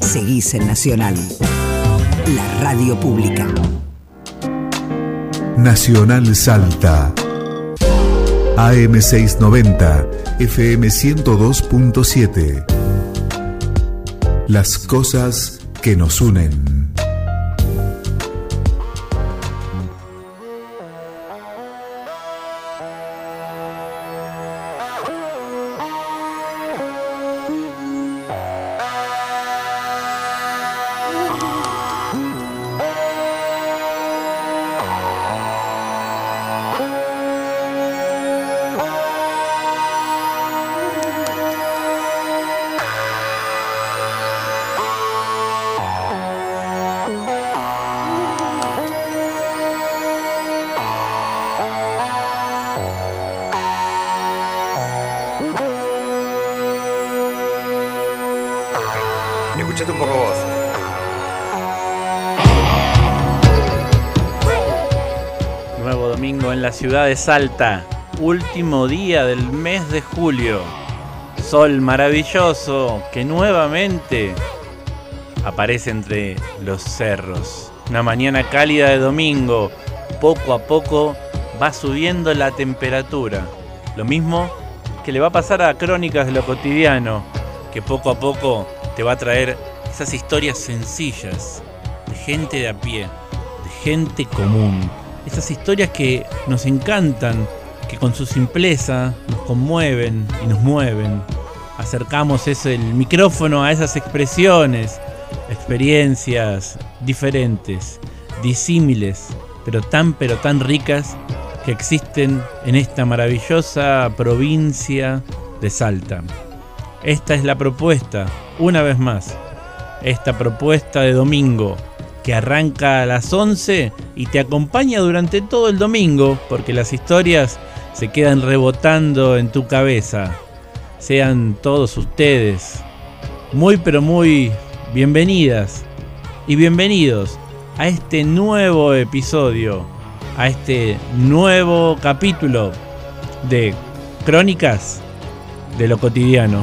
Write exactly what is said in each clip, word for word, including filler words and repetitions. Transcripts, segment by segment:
seguís en Nacional, la radio pública. Nacional Salta. A M seiscientos noventa, F M ciento dos punto siete. Las cosas que nos unen. Escuchate un poco vos. Nuevo domingo en la ciudad de Salta. Último día del mes de julio. Sol maravilloso que nuevamente aparece entre los cerros. Una mañana cálida de domingo. Poco a poco va subiendo la temperatura. Lo mismo que le va a pasar a Crónicas de lo Cotidiano, que poco a poco te va a traer esas historias sencillas de gente de a pie, de gente común. Esas historias que nos encantan, que con su simpleza nos conmueven y nos mueven. Acercamos ese, el micrófono a esas expresiones, experiencias diferentes, disímiles, pero tan pero tan ricas que existen en esta maravillosa provincia de Salta. Esta es la propuesta, una vez más, esta propuesta de domingo que arranca a las once y te acompaña durante todo el domingo porque las historias se quedan rebotando en tu cabeza. Sean todos ustedes muy pero muy bienvenidas y bienvenidos a este nuevo episodio, a este nuevo capítulo de Crónicas de lo Cotidiano.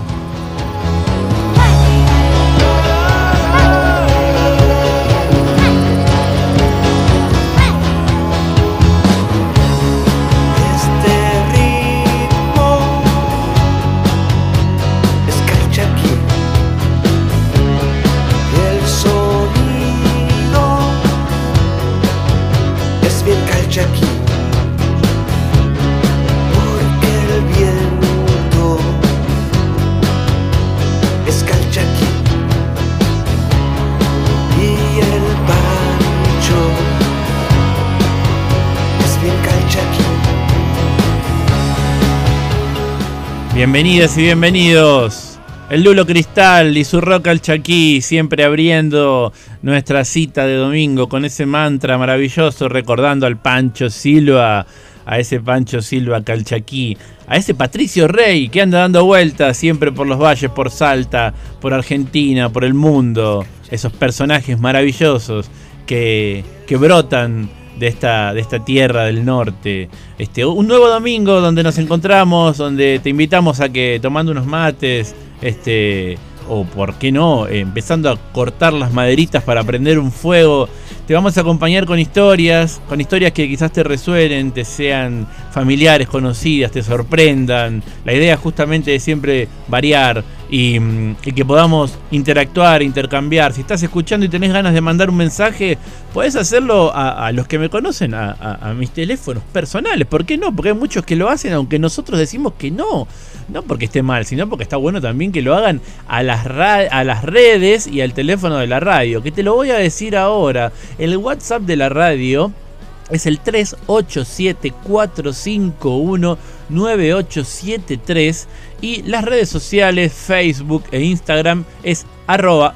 Bienvenidas y bienvenidos. El Lulo Cristal y su rock calchaquí, siempre abriendo nuestra cita de domingo con ese mantra maravilloso, recordando al Pancho Silva, a ese Pancho Silva calchaquí, a ese Patricio Rey que anda dando vueltas siempre por los valles, por Salta, por Argentina, por el mundo. Esos personajes maravillosos que, que brotan de esta, de esta tierra del norte. Este, un nuevo domingo donde nos encontramos, donde te invitamos a que tomando unos mates, este, o por qué no, eh, empezando a cortar las maderitas para prender un fuego, te vamos a acompañar con historias, con historias que quizás te resuenen, te sean familiares, conocidas, te sorprendan. La idea justamente es siempre variar y, y que podamos interactuar, intercambiar. Si estás escuchando y tenés ganas de mandar un mensaje, podés hacerlo a, a los que me conocen, a, a, a mis teléfonos personales. ¿Por qué no? Porque hay muchos que lo hacen, aunque nosotros decimos que no. No porque esté mal, sino porque está bueno también que lo hagan a las, ra- a las redes y al teléfono de la radio, que te lo voy a decir ahora. El WhatsApp de la radio es el tres ocho siete, cuatro cinco uno, nueve ocho siete tres y las redes sociales Facebook e Instagram es arroba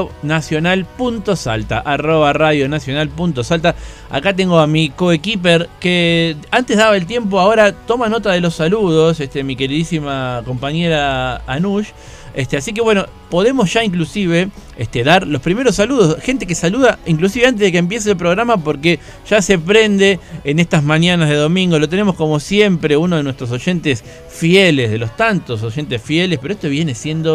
radionacional.salta, arroba radionacional.salta. Acá tengo a mi coequiper que antes daba el tiempo, ahora toma nota de los saludos, este, mi queridísima compañera Anush. Este, así que bueno, podemos ya inclusive este, dar los primeros saludos. Gente que saluda inclusive antes de que empiece el programa porque ya se prende en estas mañanas de domingo. Lo tenemos como siempre, uno de nuestros oyentes fieles, de los tantos oyentes fieles, pero esto viene siendo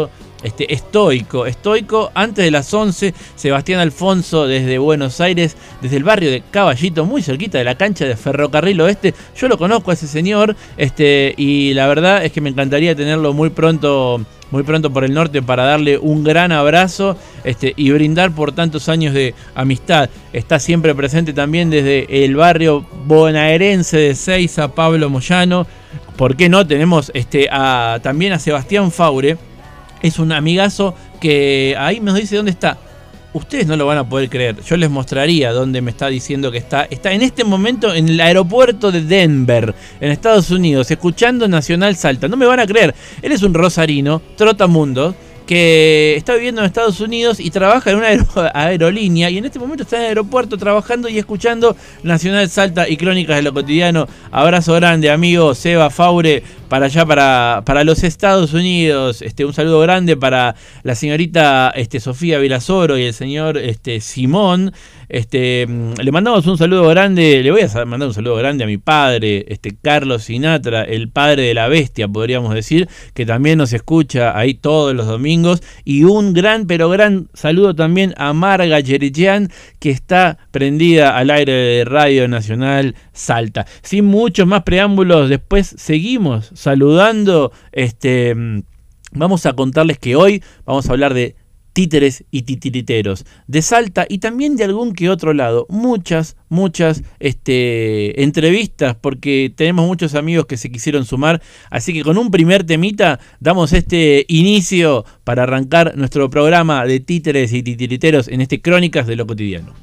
este, estoico, estoico. Antes de las once, Sebastián Alfonso desde Buenos Aires, desde el barrio de Caballito, muy cerquita de la cancha de Ferrocarril Oeste. Yo lo conozco a ese señor, este, y la verdad es que me encantaría tenerlo muy pronto, muy pronto por el norte para darle un gran abrazo, este, y brindar por tantos años de amistad. Está siempre presente también desde el barrio bonaerense de Seiza, Pablo Moyano. ¿Por qué no? Tenemos este, a, también a Sebastián Faure. Es un amigazo que ahí nos dice dónde está. Ustedes no lo van a poder creer. Yo les mostraría dónde me está diciendo que está. Está en este momento en el aeropuerto de Denver, en Estados Unidos, escuchando Nacional Salta. No me van a creer. Él es un rosarino, trotamundo, que está viviendo en Estados Unidos y trabaja en una aer aerolínea, y en este momento está en el aeropuerto trabajando y escuchando Nacional Salta y Crónicas de lo Cotidiano. Abrazo grande, amigo Seba Faure, para allá, para, para los Estados Unidos. Este, un saludo grande para la señorita este, Sofía Villasoro y el señor este, Simón. Este, le mandamos un saludo grande, le voy a mandar un saludo grande a mi padre, este, Carlos Sinatra, el padre de la bestia, podríamos decir, que también nos escucha ahí todos los domingos. Y un gran, pero gran saludo también a Marga Yerichian, que está prendida al aire de Radio Nacional Salta. Sin muchos más preámbulos, después seguimos saludando. Este, vamos a contarles que hoy vamos a hablar de títeres y titiriteros de Salta y también de algún que otro lado. Muchas, muchas este, entrevistas, porque tenemos muchos amigos que se quisieron sumar. Así que con un primer temita damos este inicio para arrancar nuestro programa de títeres y titiriteros en este Crónicas de lo Cotidiano.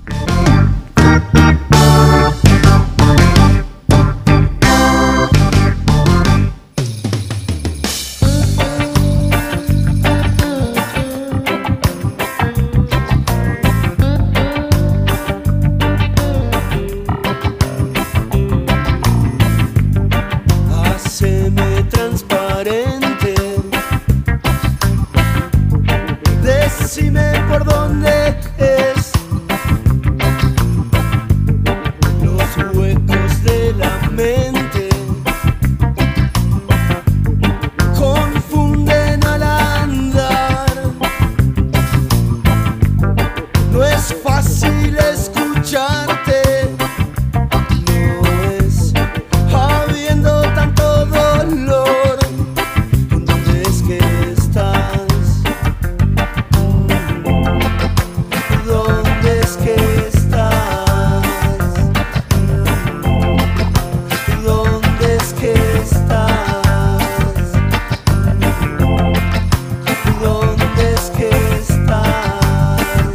Decime por dónde es. Los huecos de la mente confunden al andar. No es fácil escucharte. No es habiendo tanto dolor. ¿Dónde es que estás? ¿Dónde es que estás? ¿Dónde es que estás? ¿Dónde es que estás?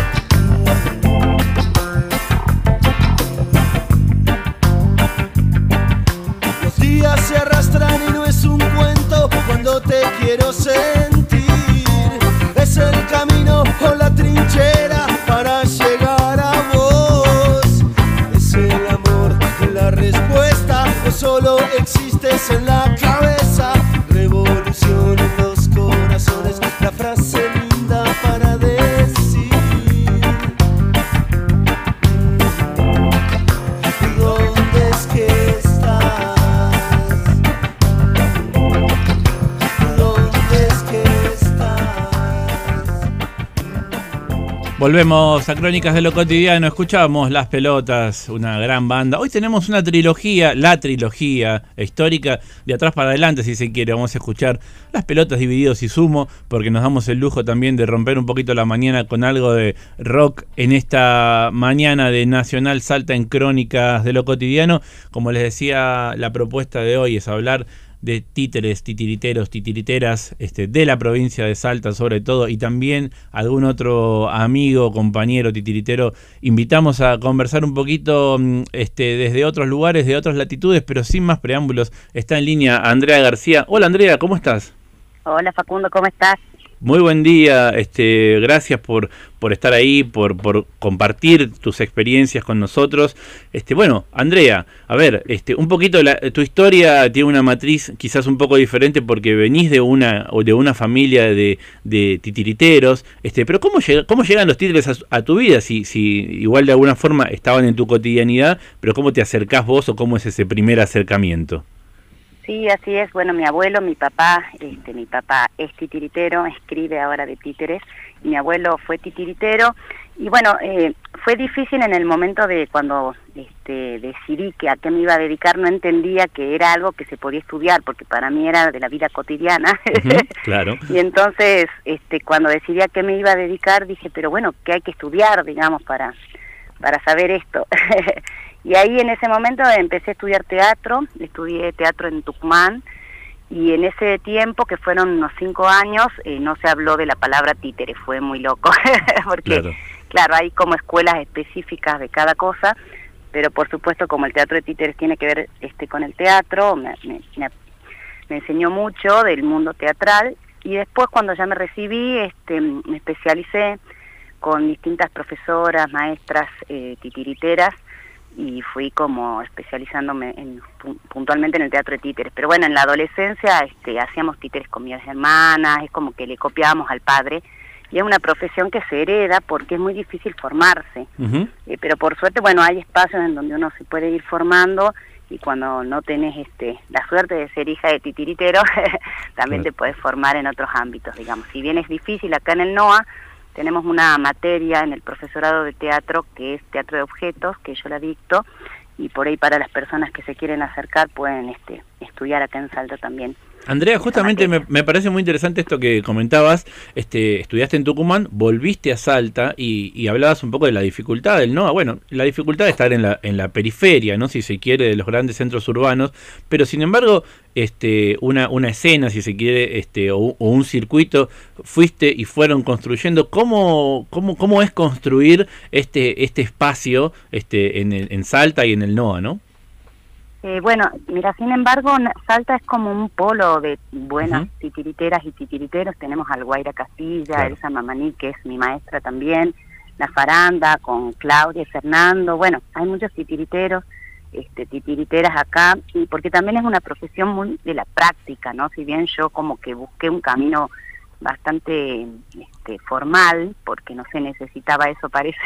Los días se arrastran y no es un cuento cuando te quiero sentir. Es el camino o la trinchera para llegar a vos. Es el amor, la respuesta, o solo existes en la cabeza. Revolución en los corazones, la frase linda para decir. ¿Dónde es que estás? ¿Dónde es que estás? Volvemos a Crónicas de lo Cotidiano. Escuchamos Las Pelotas, una gran banda. Hoy tenemos una trilogía, la trilogía histórica, de atrás para adelante, si se quiere. Vamos a escuchar Las Pelotas, Divididos y Sumo, porque nos damos el lujo también de romper un poquito la mañana con algo de rock en esta mañana de Nacional Salta en Crónicas de lo Cotidiano. Como les decía, la propuesta de hoy es hablar de títeres, titiriteros, titiriteras, este, de la provincia de Salta sobre todo, y también algún otro amigo, compañero titiritero. Invitamos a conversar un poquito este, desde otros lugares, de otras latitudes, pero sin más preámbulos. Está en línea Andrea García. Hola Andrea, ¿cómo estás? Hola Facundo, ¿cómo estás? Muy buen día, este, gracias por, por estar ahí, por, por compartir tus experiencias con nosotros. Este, bueno, Andrea, a ver, este, un poquito la, tu historia tiene una matriz quizás un poco diferente porque venís de una o de una familia de, de titiriteros, este, pero ¿cómo, llega, cómo llegan los títeres a, a tu vida? Si, si igual de alguna forma estaban en tu cotidianidad, pero ¿cómo te acercás vos o cómo es ese primer acercamiento? Sí, así es. Bueno, mi abuelo, mi papá, este, mi papá es titiritero, escribe ahora de títeres, y mi abuelo fue titiritero, y bueno, eh, fue difícil en el momento de cuando este, decidí que a qué me iba a dedicar, no entendía que era algo que se podía estudiar, porque para mí era de la vida cotidiana. Uh-huh, claro. Y entonces, este, cuando decidí a qué me iba a dedicar, dije, pero bueno, ¿qué hay que estudiar, digamos, para, para saber esto? Y ahí en ese momento empecé a estudiar teatro, estudié teatro en Tucumán, y en ese tiempo, que fueron unos cinco años, eh, no se habló de la palabra títere, fue muy loco, porque claro. claro, hay como escuelas específicas de cada cosa, pero por supuesto como el teatro de títeres tiene que ver este con el teatro, me, me, me, me enseñó mucho del mundo teatral, y después cuando ya me recibí, este, me especialicé con distintas profesoras, maestras, eh, titiriteras, y fui como especializándome en, puntualmente en el teatro de títeres. Pero bueno, en la adolescencia este, hacíamos títeres con mis hermanas, es como que le copiábamos al padre, y es una profesión que se hereda porque es muy difícil formarse. Uh-huh. eh, pero por suerte, bueno, hay espacios en donde uno se puede ir formando, y cuando no tenés este, la suerte de ser hija de titiritero, también claro. te puedes formar en otros ámbitos, digamos. Si bien es difícil, acá en el NOA tenemos una materia en el profesorado de teatro que es teatro de objetos, que yo la dicto, y por ahí para las personas que se quieren acercar pueden este, estudiar acá en Salta también. Andrea, justamente me, me parece muy interesante esto que comentabas, este, estudiaste en Tucumán, volviste a Salta y, y hablabas un poco de la dificultad del NOA, bueno, la dificultad de estar en la, en la periferia, ¿no? Si se quiere, de los grandes centros urbanos, pero sin embargo, este, una, una escena, si se quiere, este, o, o un circuito, fuiste y fueron construyendo. ¿Cómo, cómo, cómo es construir este, este espacio este, en, el, en Salta y en el NOA, ¿no? Eh, bueno, mira, sin embargo, Salta es como un polo de buenas uh-huh. titiriteras y titiriteros. Tenemos al Guaira Castilla, claro. Elsa Mamaní, que es mi maestra también, La Faranda, con Claudia y Fernando. Bueno, hay muchos titiriteros, este, titiriteras acá, y porque también es una profesión muy de la práctica, ¿no? Si bien yo como que busqué un camino bastante este, formal, porque no se necesitaba eso, parece,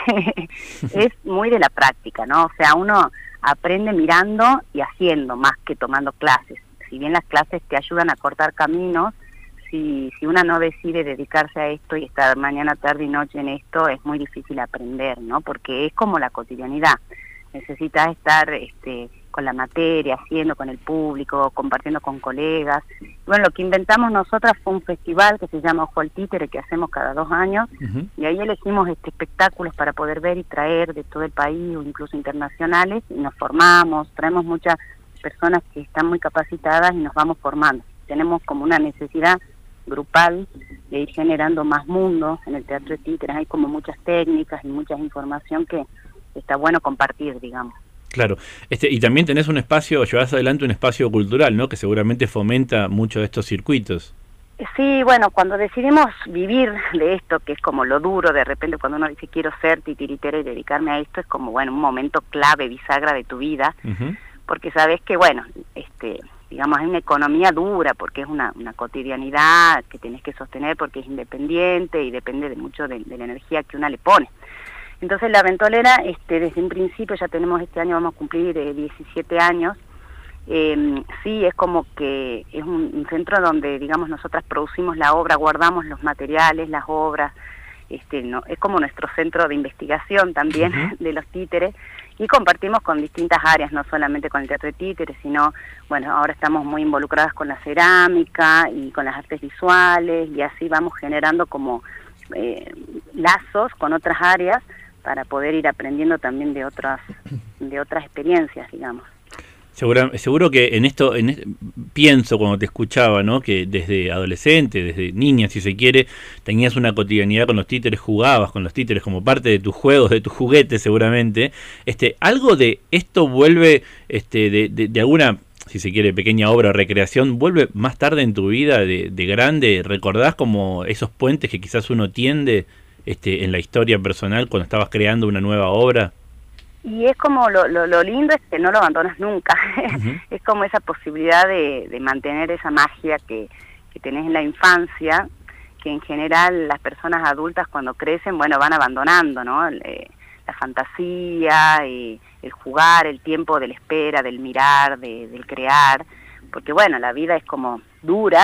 es muy de la práctica, ¿no? O sea, uno aprende mirando y haciendo más que tomando clases. Si bien las clases te ayudan a cortar caminos, si, si una no decide dedicarse a esto y estar mañana, tarde y noche en esto, es muy difícil aprender, ¿no? Porque es como la cotidianidad. Necesitas estar este, con la materia, haciendo con el público, compartiendo con colegas. Bueno, lo que inventamos nosotras fue un festival que se llama Ojo al Títere, que hacemos cada dos años, uh-huh. y ahí elegimos este, espectáculos para poder ver y traer de todo el país, o incluso internacionales, y nos formamos, traemos muchas personas que están muy capacitadas y nos vamos formando. Tenemos como una necesidad grupal de ir generando más mundos en el teatro de títeres. Hay como muchas técnicas y mucha información que está bueno compartir, digamos. Claro, este, y también tenés un espacio, llevas adelante un espacio cultural, ¿no? Que seguramente fomenta mucho de estos circuitos. Sí, bueno, cuando decidimos vivir de esto, que es como lo duro, de repente cuando uno dice quiero ser titiritera y dedicarme a esto, es como, bueno, un momento clave, bisagra de tu vida, uh-huh. porque sabes que, bueno, este, digamos, hay una economía dura, porque es una, una cotidianidad que tenés que sostener porque es independiente y depende de mucho de, de la energía que una le pone. Entonces la Ventolera, este, desde un principio, ya tenemos este año, vamos a cumplir eh, diecisiete años, eh, sí, es como que es un, un centro donde, digamos, nosotras producimos la obra, guardamos los materiales, las obras, este, no, es como nuestro centro de investigación también uh-huh. de los títeres, y compartimos con distintas áreas, no solamente con el teatro de títeres, sino, bueno, ahora estamos muy involucradas con la cerámica y con las artes visuales, y así vamos generando como eh, lazos con otras áreas, para poder ir aprendiendo también de otras de otras experiencias, digamos. Seguro, seguro que en esto, en este, pienso cuando te escuchaba, ¿no? Que desde adolescente, desde niña, si se quiere, tenías una cotidianidad con los títeres, jugabas con los títeres como parte de tus juegos, de tus juguetes, seguramente. Este, algo de esto vuelve, este, de, de, de alguna, si se quiere, pequeña obra o recreación, vuelve más tarde en tu vida de, de grande. ¿Recordás como esos puentes que quizás uno tiende Este, en la historia personal cuando estabas creando una nueva obra? Y es como lo, lo, lo lindo es que no lo abandonas nunca. Uh-huh. Es como esa posibilidad de, de mantener esa magia que, que tenés en la infancia, que en general las personas adultas cuando crecen, bueno, van abandonando, ¿no? Eh, la fantasía, eh, el jugar, el tiempo de la espera, del mirar, de, del crear. porque bueno, la vida es como dura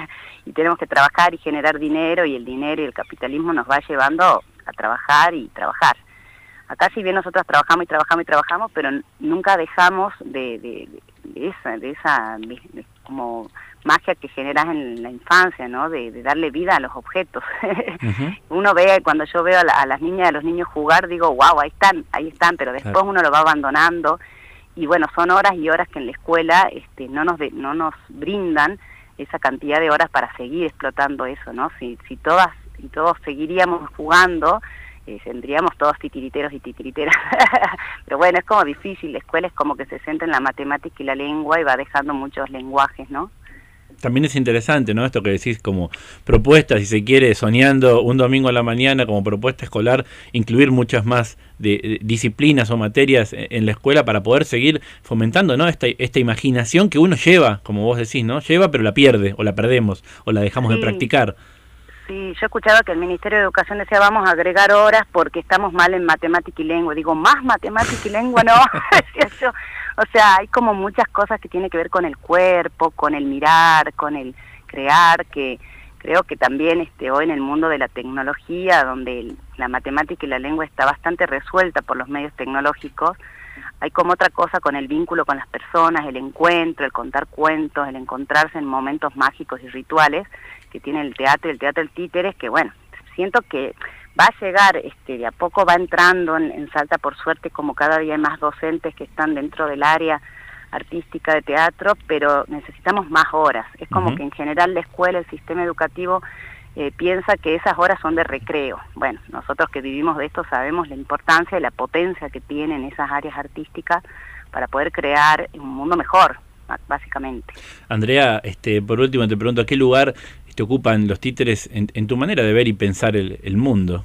y tenemos que trabajar y generar dinero, y el dinero y el capitalismo nos va llevando a trabajar y trabajar. Acá si bien nosotros trabajamos y trabajamos y trabajamos, pero nunca dejamos de, de, de esa, de esa de, de, como magia que generas en la infancia, ¿no? De, de darle vida a los objetos. Uh-huh. Uno ve, cuando yo veo a, la, a las niñas y a los niños jugar, digo, wow, ahí están, ahí están, pero después claro. uno lo va abandonando, y bueno, son horas y horas que en la escuela este, no nos de, no nos brindan esa cantidad de horas para seguir explotando eso, ¿no? Si, si todas y todos seguiríamos jugando, eh, tendríamos todos titiriteros y titiriteras. Pero bueno, es como difícil, la escuela es como que se centra en la matemática y la lengua y va dejando muchos lenguajes, ¿no? También es interesante, ¿no? Esto que decís como propuesta, si se quiere, soñando un domingo a la mañana como propuesta escolar, incluir muchas más de, de disciplinas o materias en la escuela para poder seguir fomentando, ¿no? Esta, esta imaginación que uno lleva, como vos decís, ¿no? Lleva pero la pierde, o la perdemos, o la dejamos sí. de practicar. Sí, yo he escuchado que el Ministerio de Educación decía vamos a agregar horas porque estamos mal en matemática y lengua. Digo, ¿más matemática y lengua? No, decía yo. O sea, hay como muchas cosas que tienen que ver con el cuerpo, con el mirar, con el crear, que creo que también este, hoy en el mundo de la tecnología, donde el, la matemática y la lengua está bastante resuelta por los medios tecnológicos, hay como otra cosa con el vínculo con las personas, el encuentro, el contar cuentos, el encontrarse en momentos mágicos y rituales que tiene el teatro y el teatro del títeres, que bueno, siento que va a llegar, este, de a poco va entrando en, en Salta, por suerte, como cada día hay más docentes que están dentro del área artística de teatro, pero necesitamos más horas. Es como uh-huh. que en general la escuela, el sistema educativo, eh, piensa que esas horas son de recreo. Bueno, nosotros que vivimos de esto sabemos la importancia y la potencia que tienen esas áreas artísticas para poder crear un mundo mejor, básicamente. Andrea, este, por último te pregunto, ¿a qué lugar te ocupan los títeres en, en tu manera de ver y pensar el, el mundo?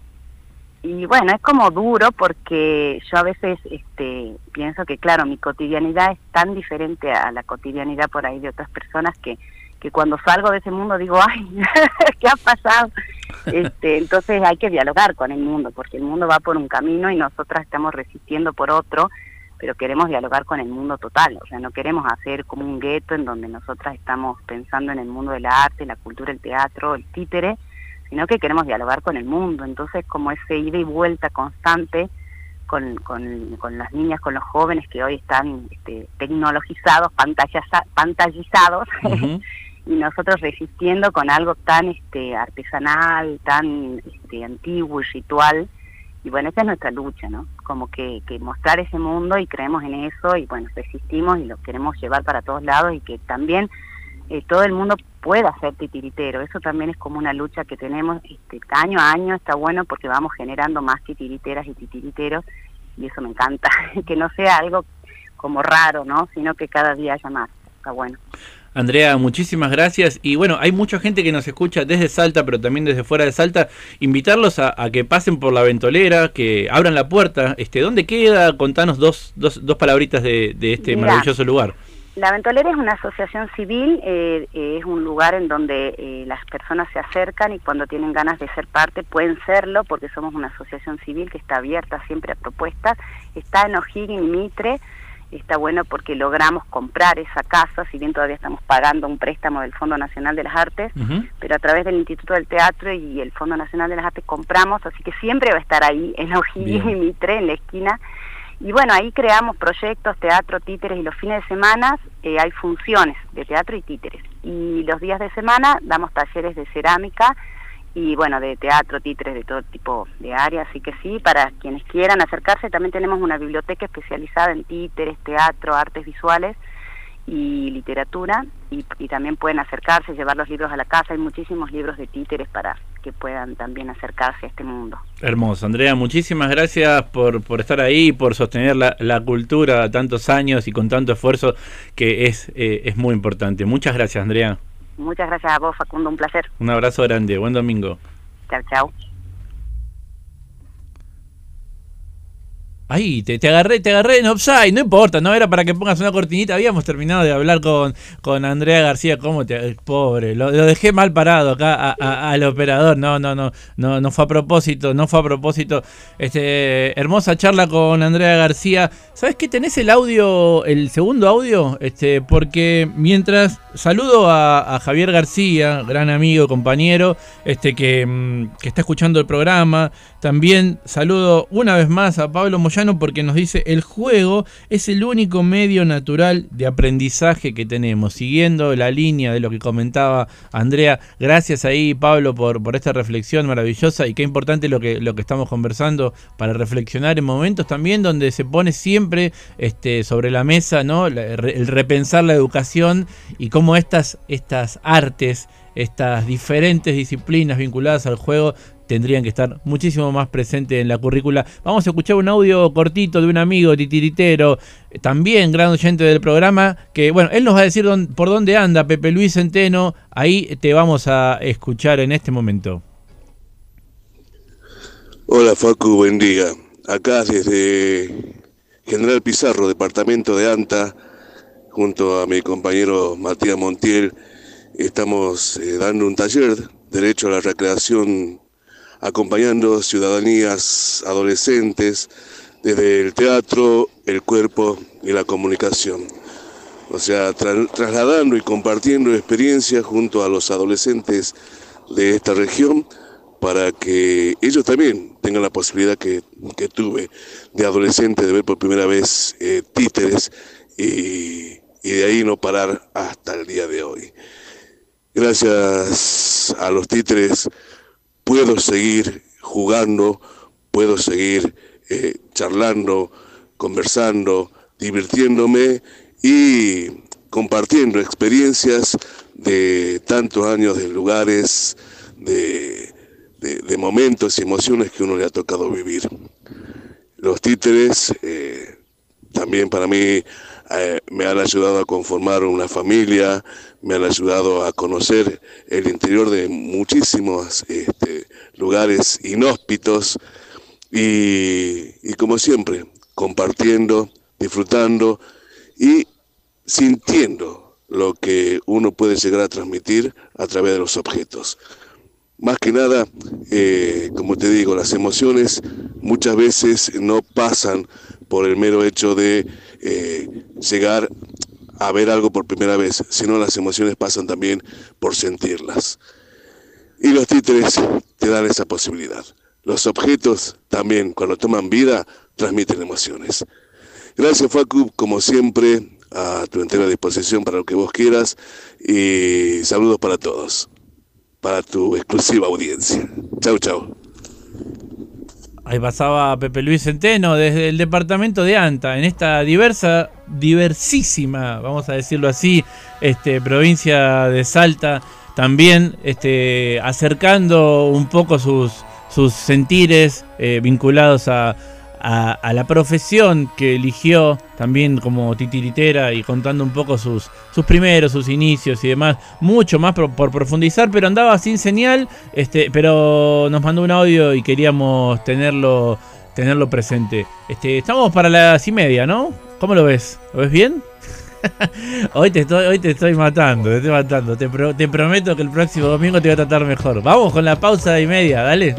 Y bueno, es como duro porque yo a veces este, pienso que, claro, mi cotidianidad es tan diferente a la cotidianidad por ahí de otras personas que, que cuando salgo de ese mundo digo, ¡ay! ¿Qué ha pasado? Este, entonces hay que dialogar con el mundo, porque el mundo va por un camino y nosotras estamos resistiendo por otro, pero queremos dialogar con el mundo total, o sea, no queremos hacer como un gueto en donde nosotras estamos pensando en el mundo del arte, la cultura, el teatro, el títere, sino que queremos dialogar con el mundo. Entonces, como ese ida y vuelta constante con, con, con las niñas, con los jóvenes que hoy están este, tecnologizados, pantallaza, pantallizados, uh-huh. y nosotros resistiendo con algo tan este, artesanal, tan este, antiguo y ritual. Y bueno, esa es nuestra lucha, ¿no? Como que, que mostrar ese mundo y creemos en eso y bueno, resistimos y lo queremos llevar para todos lados y que también eh, todo el mundo pueda ser titiritero. Eso también es como una lucha que tenemos este, año a año, está bueno porque vamos generando más titiriteras y titiriteros y eso me encanta, que no sea algo como raro, ¿no? Sino que cada día haya más, está bueno. Andrea, muchísimas gracias. Y bueno, hay mucha gente que nos escucha desde Salta, pero también desde fuera de Salta. Invitarlos a, a que pasen por la Ventolera, que abran la puerta. Este, ¿dónde queda? Contanos dos, dos, dos palabritas de, de este Mirá, maravilloso lugar. La Ventolera es una asociación civil, eh, eh, es un lugar en donde eh, las personas se acercan y cuando tienen ganas de ser parte pueden serlo, porque somos una asociación civil que está abierta siempre a propuestas. Está en O'Higgins y Mitre. Está bueno porque logramos comprar esa casa, si bien todavía estamos pagando un préstamo del Fondo Nacional de las Artes, uh-huh. pero a través del Instituto del Teatro y el Fondo Nacional de las Artes compramos, así que siempre va a estar ahí, en O'Higgins y Mitre, en la esquina. Y bueno, ahí creamos proyectos, teatro, títeres, y los fines de semana eh, hay funciones de teatro y títeres. Y los días de semana damos talleres de cerámica, y bueno, de teatro, títeres, de todo tipo de áreas, así que sí, para quienes quieran acercarse, también tenemos una biblioteca especializada en títeres, teatro, artes visuales y literatura, y, y también pueden acercarse, llevar los libros a la casa, hay muchísimos libros de títeres para que puedan también acercarse a este mundo. Hermoso, Andrea, muchísimas gracias por, por estar ahí, por sostener la, la cultura tantos años y con tanto esfuerzo, que es, eh, es muy importante. Muchas gracias, Andrea. Muchas gracias a vos, Facundo, un placer. Un abrazo grande, buen domingo. Chao, chao. Ahí, te, te agarré, te agarré en offside, no importa, no era para que pongas una cortinita, habíamos terminado de hablar con, con Andrea García, cómo te, pobre, lo, lo dejé mal parado acá a, a, al operador, no, no, no, no, no fue a propósito, no fue a propósito, este, hermosa charla con Andrea García. ¿Sabes qué? Tenés el audio, el segundo audio, este, porque mientras saludo a, a Javier García, gran amigo, compañero, este, que, que está escuchando el programa, también saludo una vez más a Pablo Moyano porque nos dice: el juego es el único medio natural de aprendizaje que tenemos. Siguiendo la línea de lo que comentaba Andrea, gracias ahí, Pablo, por, por esta reflexión maravillosa, y qué importante lo que, lo que estamos conversando para reflexionar en momentos también donde se pone siempre este, sobre la mesa, ¿no?, el repensar la educación y cómo estas, estas artes, estas diferentes disciplinas vinculadas al juego tendrían que estar muchísimo más presentes en la currícula. Vamos a escuchar un audio cortito de un amigo titiritero, también gran oyente del programa, que bueno, él nos va a decir dónde, por dónde anda Pepe Luis Centeno. Ahí te vamos a escuchar en este momento. Hola Facu, buen día. Acá desde General Pizarro, departamento de Anta, junto a mi compañero Matías Montiel, estamos eh, dando un taller, Derecho a la Recreación, acompañando ciudadanías adolescentes desde el teatro, el cuerpo y la comunicación. O sea, tra- trasladando y compartiendo experiencias junto a los adolescentes de esta región para que ellos también tengan la posibilidad que, que tuve de adolescente de ver por primera vez eh, títeres y, y de ahí no parar hasta el día de hoy. Gracias a los títeres puedo seguir jugando, puedo seguir eh, charlando, conversando, divirtiéndome y compartiendo experiencias de tantos años, de lugares, de, de, de momentos y emociones que uno le ha tocado vivir. Los títeres eh, también para mí eh, me han ayudado a conformar una familia, me han ayudado a conocer el interior de muchísimos este, lugares inhóspitos y, y como siempre, compartiendo, disfrutando y sintiendo lo que uno puede llegar a transmitir a través de los objetos. Más que nada, eh, como te digo, las emociones muchas veces no pasan por el mero hecho de eh, llegar a ver algo por primera vez, sino las emociones pasan también por sentirlas. Y los títeres te dan esa posibilidad. Los objetos también, cuando toman vida, transmiten emociones. Gracias, Facu, como siempre, a tu entera disposición para lo que vos quieras, y saludos para todos, para tu exclusiva audiencia. Chau, chau. Ahí pasaba Pepe Luis Centeno desde el departamento de Anta, en esta diversa, diversísima, vamos a decirlo así, este, provincia de Salta, también este, acercando un poco sus, sus sentires eh, vinculados a, a, a la profesión que eligió también como titiritera y contando un poco sus, sus primeros, sus inicios y demás, mucho más por, por profundizar, pero andaba sin señal, este, pero nos mandó un audio y queríamos tenerlo, tenerlo presente. Este, estamos para las y media, ¿no? ¿Cómo lo ves? ¿Lo ves bien? hoy, te estoy, hoy te estoy matando, te estoy matando. Te, pro, te prometo que el próximo domingo te voy a tratar mejor. Vamos con la pausa de y media, dale.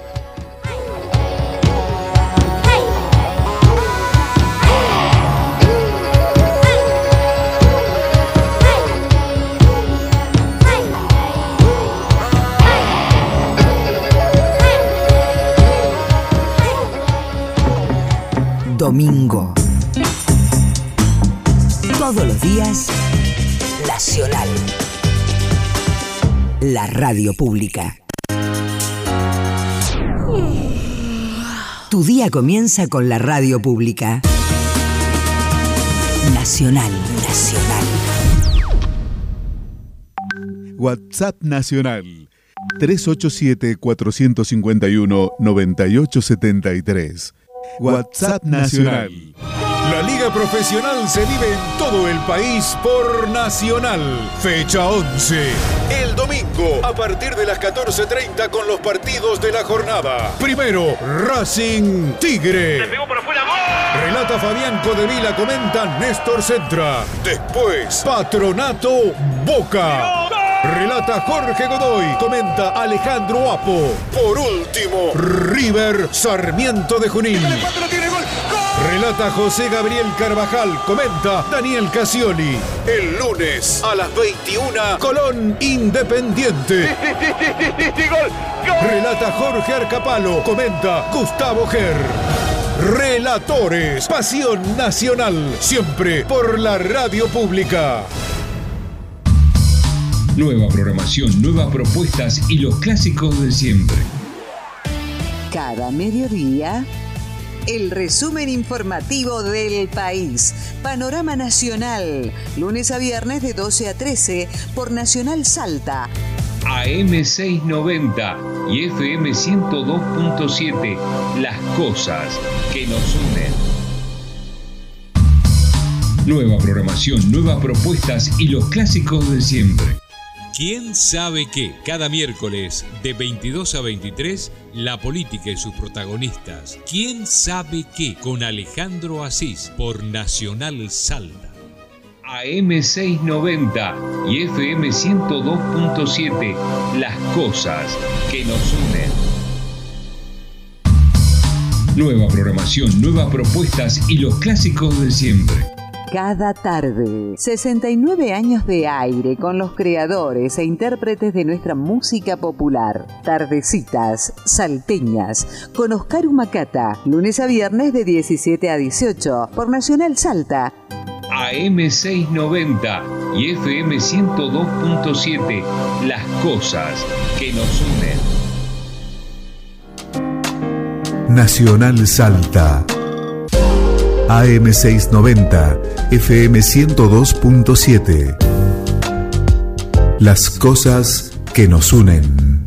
Domingo. Todos los días, Nacional. La radio pública. Tu día comienza con la radio pública. Nacional, Nacional. WhatsApp Nacional tres ocho siete, cuatro cinco uno, nueve ocho siete tres. WhatsApp Nacional. La Liga Profesional se vive en todo el país por Nacional. Fecha once. El domingo, a partir de las catorce treinta con los partidos de la jornada. Primero, Racing Tigre. Se pegó por afuera, ¡gol! Relata Fabián Codevila, comenta Néstor Centra. Después, Patronato Boca. Relata Jorge Godoy, comenta Alejandro Apo. Por último, River Sarmiento de Junín. Relata José Gabriel Carvajal, comenta Daniel Casioli. El lunes a las veintiuna, Colón Independiente. Relata Jorge Arcapalo, comenta Gustavo Ger. Relatores, Pasión Nacional, siempre por la radio pública. Nueva programación, nuevas propuestas y los clásicos de siempre. Cada mediodía, el resumen informativo del país. Panorama Nacional, lunes a viernes de doce a trece por Nacional Salta. A M seiscientos noventa y F M ciento dos punto siete, las cosas que nos unen. Nueva programación, nuevas propuestas y los clásicos de siempre. ¿Quién sabe qué? Cada miércoles de veintidós a veintitrés, la política y sus protagonistas. ¿Quién sabe qué? Con Alejandro Asís por Nacional Salta. A M seiscientos noventa y F M ciento dos punto siete, las cosas que nos unen. Nueva programación, nuevas propuestas y los clásicos de siempre. Cada tarde, sesenta y nueve años de aire con los creadores e intérpretes de nuestra música popular. Tardecitas salteñas con Oscar Humacata, lunes a viernes de diecisiete a dieciocho por Nacional Salta. A M seiscientos noventa y F M ciento dos punto siete, las cosas que nos unen. Nacional Salta. A M seiscientos noventa, F M ciento dos punto siete. Las cosas que nos unen.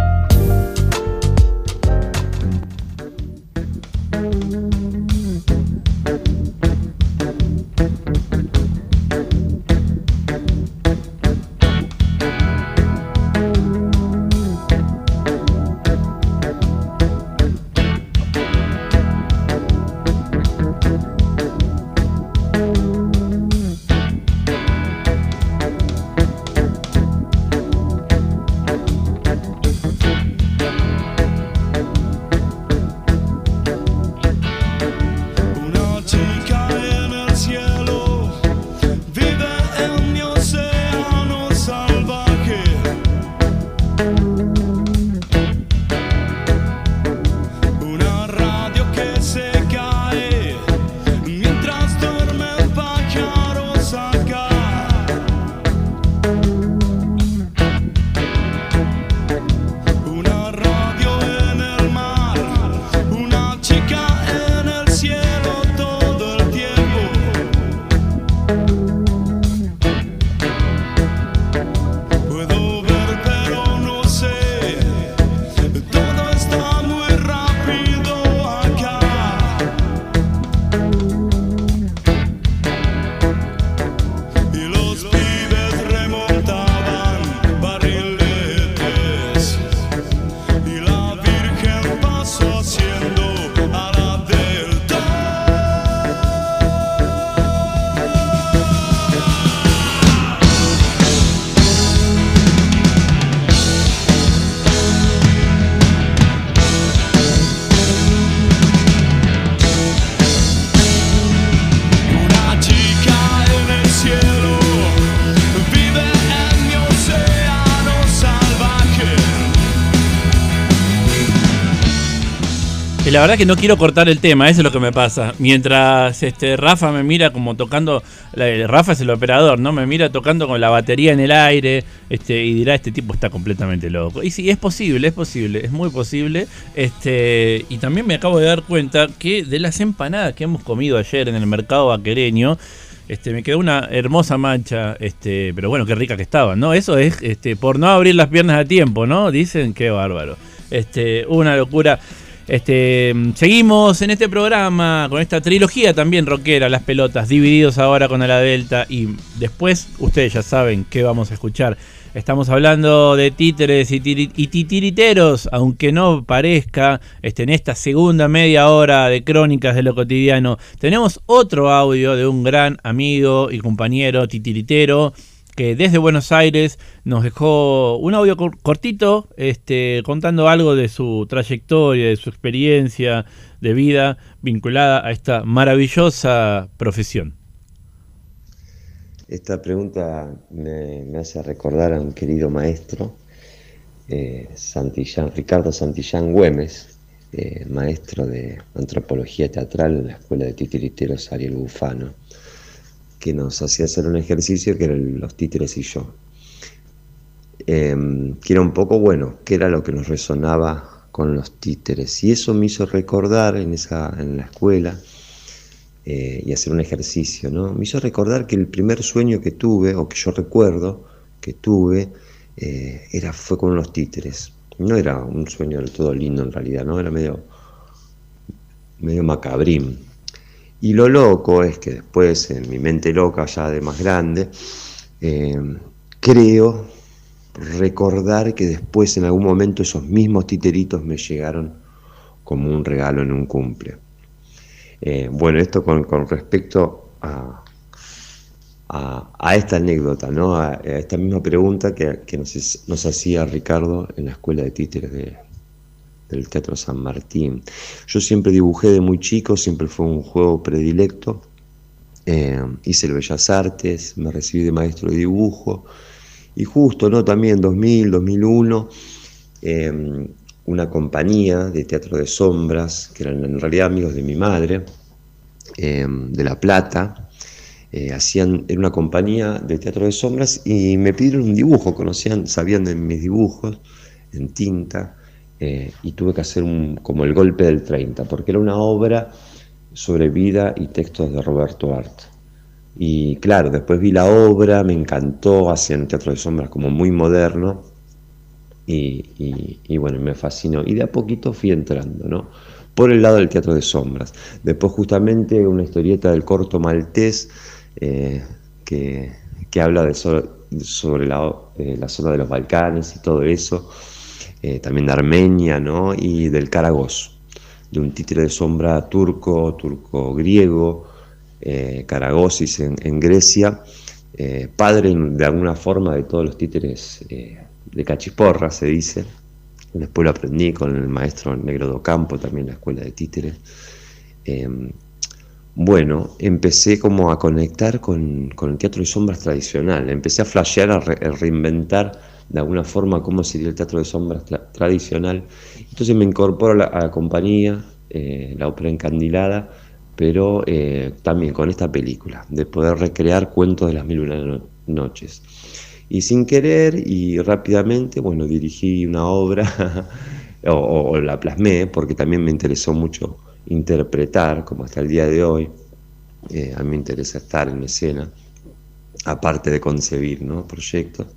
Y la verdad que no quiero cortar el tema, eso es lo que me pasa. Mientras este Rafa me mira como tocando, la, Rafa es el operador, ¿no? Me mira tocando con la batería en el aire, este, y dirá, este tipo está completamente loco. Y sí, es posible, es posible, es muy posible. Este, y también me acabo de dar cuenta que de las empanadas que hemos comido ayer en el mercado vaquereño, Este, me quedó una hermosa mancha, este, pero bueno, qué rica que estaban, ¿no? Eso es este, por no abrir las piernas a tiempo, ¿no? Dicen, qué bárbaro. Este, una locura. Este, seguimos en este programa con esta trilogía también rockera, Las Pelotas, divididos ahora con A la Delta, y después ustedes ya saben qué vamos a escuchar. Estamos hablando de títeres y, tiri- y titiriteros, aunque no parezca, este, en esta segunda media hora de Crónicas de lo Cotidiano. Tenemos otro audio de un gran amigo y compañero titiritero que desde Buenos Aires nos dejó un audio cor- cortito, este, contando algo de su trayectoria, de su experiencia de vida vinculada a esta maravillosa profesión. Esta pregunta me, me hace recordar a un querido maestro, eh, Santillán, Ricardo Santillán Güemes, eh, maestro de antropología teatral en la Escuela de Titiriteros Ariel Bufano, que nos hacía hacer un ejercicio que eran los títeres y yo. Eh, que era un poco, bueno, qué era lo que nos resonaba con los títeres. Y eso me hizo recordar en, esa, en la escuela, Eh, y hacer un ejercicio, ¿no? Me hizo recordar que el primer sueño que tuve, o que yo recuerdo que tuve, eh, era, fue con unos títeres. No era un sueño del todo lindo en realidad, ¿no? Era medio, medio macabrín. Y lo loco es que después, en mi mente loca, ya de más grande, eh, creo recordar que después, en algún momento, esos mismos titeritos me llegaron como un regalo en un cumple. Eh, bueno, esto con, con respecto a, a, a esta anécdota, ¿no? A, a esta misma pregunta que, que nos, nos hacía Ricardo en la Escuela de Títeres de, del Teatro San Martín. Yo siempre dibujé de muy chico, siempre fue un juego predilecto. Eh, hice el Bellas Artes, me recibí de maestro de dibujo, y justo, ¿no? También en dos mil, dos mil uno, eh, una compañía de teatro de sombras, que eran en realidad amigos de mi madre, eh, de La Plata, eh, hacían, era una compañía de teatro de sombras, y me pidieron un dibujo, conocían, sabían de mis dibujos en tinta, eh, y tuve que hacer un, como el golpe del treinta, porque era una obra sobre vida y textos de Roberto Art. Y claro, después vi la obra, me encantó, hacían teatro de sombras como muy moderno, Y, y, y bueno, me fascinó. Y de a poquito fui entrando, ¿no? Por el lado del teatro de sombras. Después justamente una historieta del corto maltés eh, que, que habla de so, sobre la, eh, la zona de los Balcanes y todo eso. Eh, también de Armenia, ¿no? Y del Karagos, de un títere de sombra turco, turco-griego, eh, Karagosis en, en Grecia, eh, padre de alguna forma de todos los títeres eh, de cachiporra, se dice. Después lo aprendí con el maestro Negro Docampo, también en la Escuela de Títeres. Eh, bueno, empecé como a conectar con, con el teatro de sombras tradicional. Empecé a flashear, a, re, a reinventar de alguna forma cómo sería el teatro de sombras tra tradicional. Entonces me incorporo a la, a la compañía, eh, la ópera encandilada, pero eh, también con esta película, de poder recrear Cuentos de las Mil y Una no Noches. Y sin querer y rápidamente, bueno, dirigí una obra, o, o la plasmé, porque también me interesó mucho interpretar, como hasta el día de hoy. Eh, a mí me interesa estar en escena, aparte de concebir, ¿no? proyectos.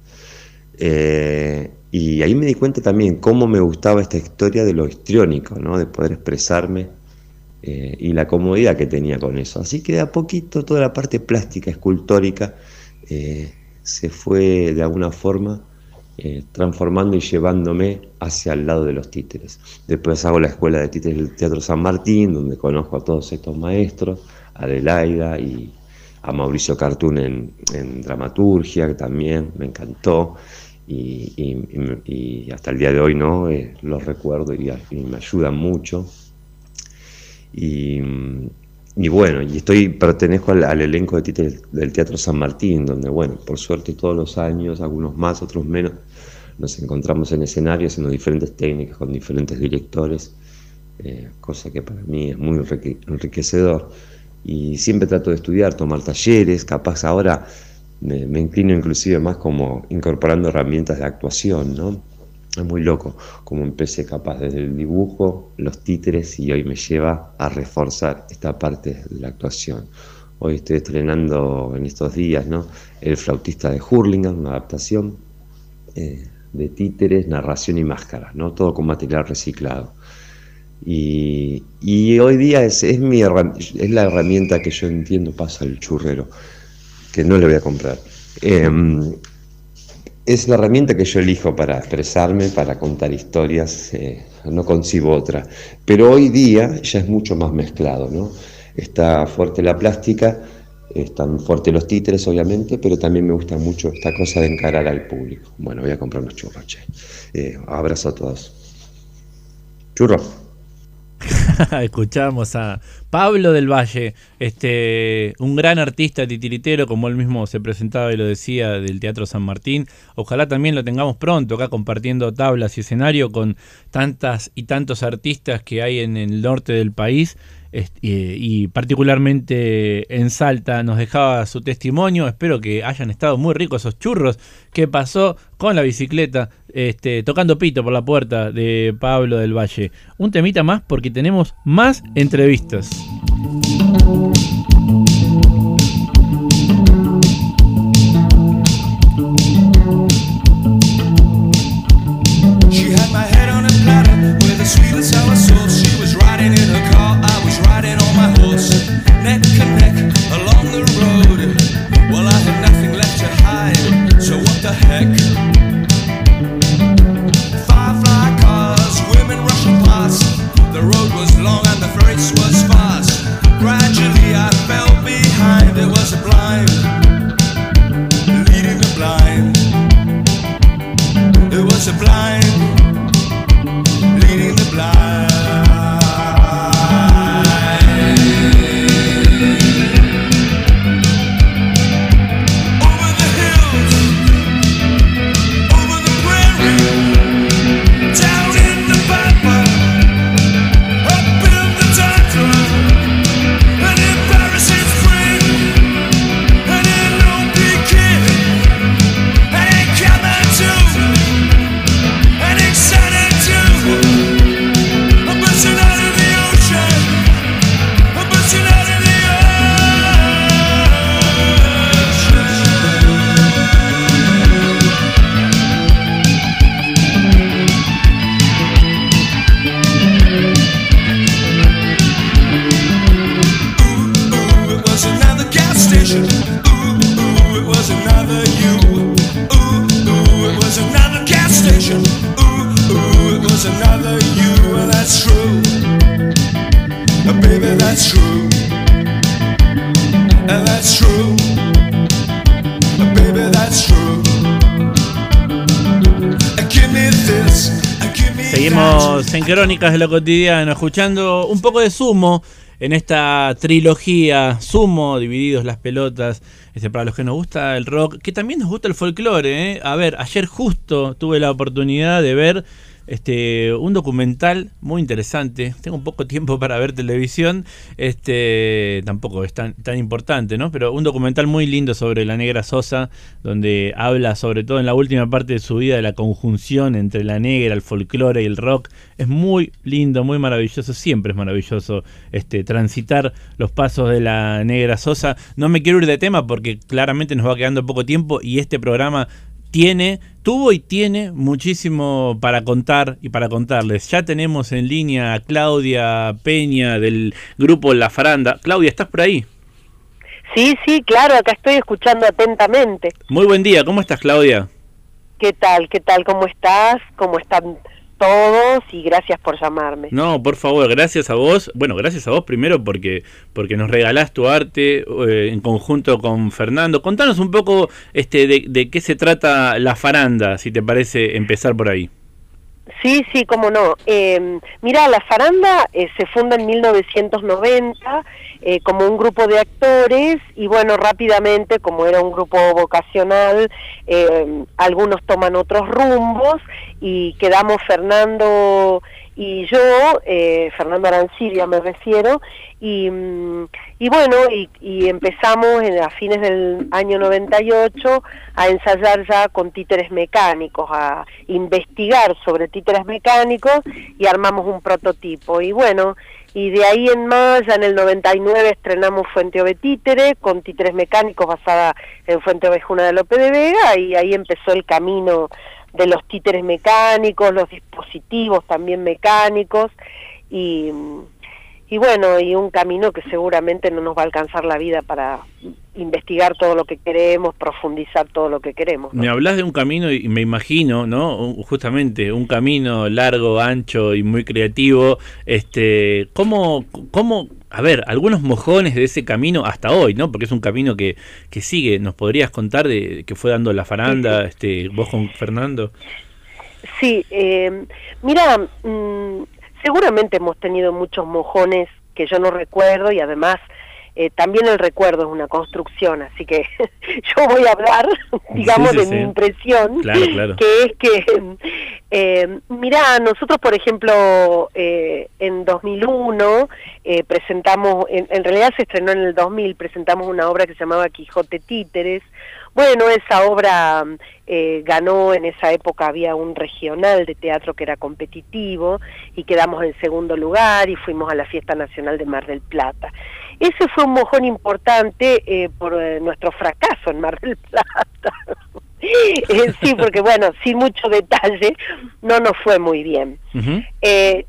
Eh, y ahí me di cuenta también cómo me gustaba esta historia de lo histriónico, ¿no? De poder expresarme, eh, y la comodidad que tenía con eso. Así que de a poquito toda la parte plástica, escultórica, eh, se fue de alguna forma eh, transformando y llevándome hacia el lado de los títeres. Después hago la Escuela de Títeres del Teatro San Martín, donde conozco a todos estos maestros, a Adelaida y a Mauricio Cartún en, en dramaturgia, que también me encantó, y, y, y hasta el día de hoy, ¿no? eh, los recuerdo y, y me ayudan mucho. Y... Y bueno, y estoy, pertenezco al, al elenco de títeres del Teatro San Martín, donde, bueno, por suerte todos los años, algunos más, otros menos, nos encontramos en escenario haciendo diferentes técnicas con diferentes directores, eh, cosa que para mí es muy enriquecedor. Y siempre trato de estudiar, tomar talleres, capaz ahora me, me inclino inclusive más como incorporando herramientas de actuación, ¿no? Es muy loco como empecé capaz desde el dibujo, los títeres, y hoy me lleva a reforzar esta parte de la actuación. Hoy estoy estrenando en estos días, ¿no? El flautista de Hurlingham, una adaptación eh, de títeres, narración y máscaras, ¿no? Todo con material reciclado. Y, y hoy día es, es, mi, es la herramienta que yo entiendo pasa al churrero, que no le voy a comprar. Eh, es la herramienta que yo elijo para expresarme, para contar historias, eh, no concibo otra. Pero hoy día ya es mucho más mezclado, ¿no? Está fuerte la plástica, están fuertes los títeres, obviamente, pero también me gusta mucho esta cosa de encarar al público. Bueno, voy a comprar unos churros, che. Eh, abrazo a todos. Churros. Escuchamos a Pablo del Valle, este, un gran artista titiritero, como él mismo se presentaba y lo decía, del Teatro San Martín. Ojalá también lo tengamos pronto acá compartiendo tablas y escenario con tantas y tantos artistas que hay en el norte del país. Y particularmente en Salta. Nos dejaba su testimonio. Espero que hayan estado muy ricos esos churros. ¿Qué pasó con la bicicleta? Este, tocando pito por la puerta de Pablo del Valle. Un temita más porque tenemos más entrevistas. Neck and neck along the road. Well, I had nothing left to hide, so what the heck? Firefly cars, women rushing past. The road was long and the race was fast. Gradually I fell behind. There was a blind leading the blind. There was a blind leading the blind. Seguimos en Crónicas de lo Cotidiano, escuchando un poco de Sumo en esta trilogía. Sumo, Divididos las Pelotas, este, para los que nos gusta el rock, que también nos gusta el folclore, ¿eh? A ver, ayer justo tuve la oportunidad de ver este, un documental muy interesante. Tengo un poco tiempo para ver televisión, este, tampoco es tan, tan importante, ¿no? Pero un documental muy lindo sobre la Negra Sosa, donde habla sobre todo en la última parte de su vida de la conjunción entre la negra, el folclore y el rock. Es muy lindo, muy maravilloso, siempre es maravilloso este, transitar los pasos de la Negra Sosa. No me quiero ir de tema porque claramente nos va quedando poco tiempo y este programa tiene, tuvo y tiene muchísimo para contar y para contarles. Ya tenemos en línea a Claudia Peña del grupo La Faranda. Claudia, ¿estás por ahí? Sí, sí, claro, acá estoy escuchando atentamente. Muy buen día, ¿cómo estás, Claudia? ¿Qué tal? ¿Qué tal? ¿Cómo estás? ¿Cómo están todos? Y gracias por llamarme. No, por favor, gracias a vos. Bueno, gracias a vos primero porque porque nos regalás tu arte eh, en conjunto con Fernando. Contanos un poco este de, de qué se trata La Faranda, si te parece empezar por ahí. Sí, sí, cómo no. Eh, mira, La Faranda eh, se funda en mil novecientos noventa eh, como un grupo de actores y bueno, rápidamente, como era un grupo vocacional, eh, algunos toman otros rumbos y quedamos Fernando y yo, eh, Fernando Arancibia me refiero, y, y bueno, y, y empezamos en, a fines del año noventa y ocho a ensayar ya con títeres mecánicos, a investigar sobre títeres mecánicos y armamos un prototipo. Y bueno, y de ahí en más, ya en el noventa y nueve estrenamos Fuente Ove Títere, con títeres mecánicos basada en Fuente Ovejuna de Lope de Vega, y ahí empezó el camino de los títeres mecánicos, los dispositivos también mecánicos, y, y bueno, y un camino que seguramente no nos va a alcanzar la vida para investigar todo lo que queremos, profundizar todo lo que queremos, ¿no? Me hablas de un camino y me imagino, ¿no? Justamente un camino largo, ancho y muy creativo. Este, ¿cómo, cómo, a ver, algunos mojones de ese camino hasta hoy, ¿no? Porque es un camino que, que sigue. ¿Nos podrías contar de que fue dando la faranda, sí, sí. este, vos con Fernando? Sí, eh, mira, mmm, seguramente hemos tenido muchos mojones que yo no recuerdo y además Eh, también el recuerdo es una construcción, así que yo voy a hablar, digamos, sí, sí, de sí. mi impresión, claro, claro. que es que, eh, mira, nosotros, por ejemplo, eh, en dos mil uno eh, presentamos, en, en realidad se estrenó en el dos mil, presentamos una obra que se llamaba Quijote Títeres. Bueno, esa obra eh, ganó, en esa época había un regional de teatro que era competitivo y quedamos en segundo lugar y fuimos a la Fiesta Nacional de Mar del Plata. Ese fue un mojón importante eh, por eh, nuestro fracaso en Mar del Plata. eh, sí, porque bueno, sin mucho detalle, no nos fue muy bien. Uh-huh. eh,